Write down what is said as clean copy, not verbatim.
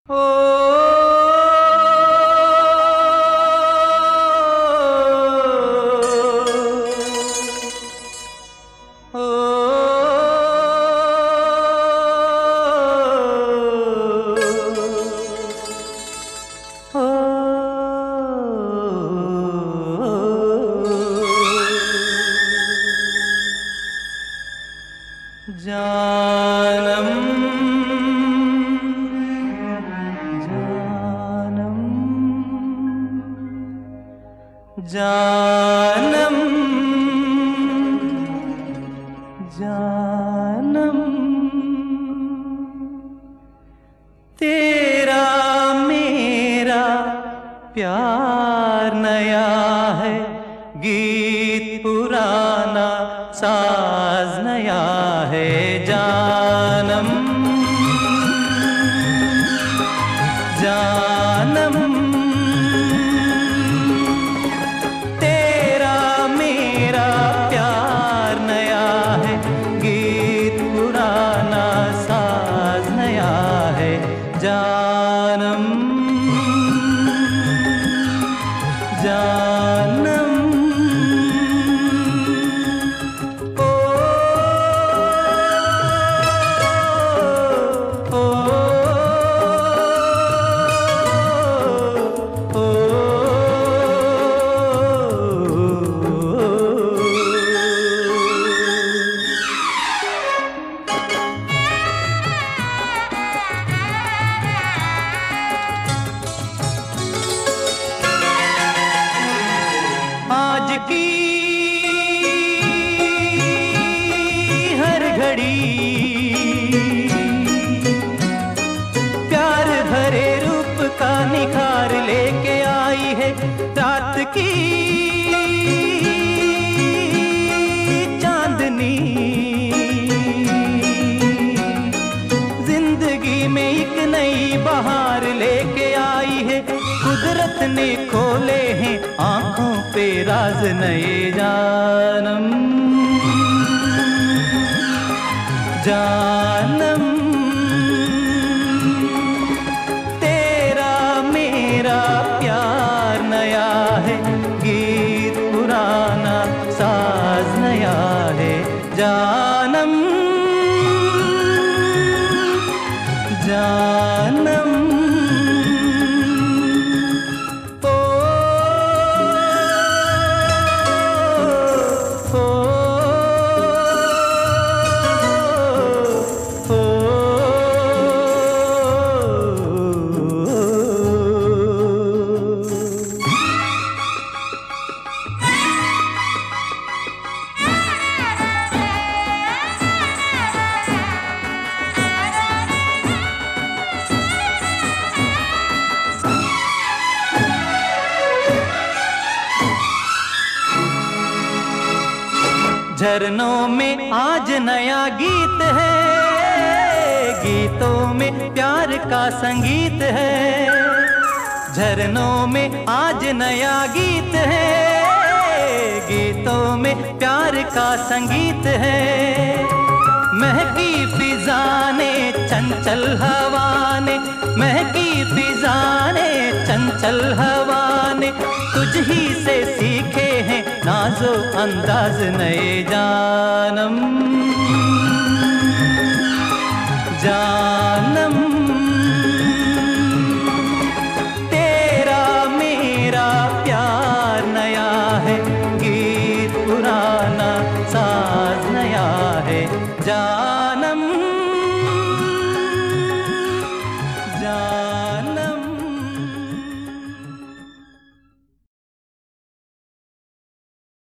ओ जानम जानम जानम जानम तेरा मेरा प्यार नया है, गीत पुराना साज नया है। जानम जानम तेरा मेरा प्यार नया है, गीत पुराना साज नया है। जानम जानम आज की हर घड़ी प्यार भरे रूप का निखार लेके आई है। रात की चांदनी जिंदगी में एक नई बहार लेके आई है। कुदरत ने खोले हैं आंखों पे राज नए। जानम जानम तेरा मेरा प्यार नया है, गीत पुराना साज नया है। जानम जानम झरनों में आज नया गीत है, गीतों में प्यार का संगीत है। झरनों में आज नया गीत है, गीतों में प्यार का संगीत है। महकी फिजा ने चंचल हवा ने, महकी फिजा ने चंचल हवा ने तुझ ही से सीखे हैं नाजो अंदाज नए। जानम जानम तेरा मेरा प्यार नया है, गीत पुराना साज नया है। जानम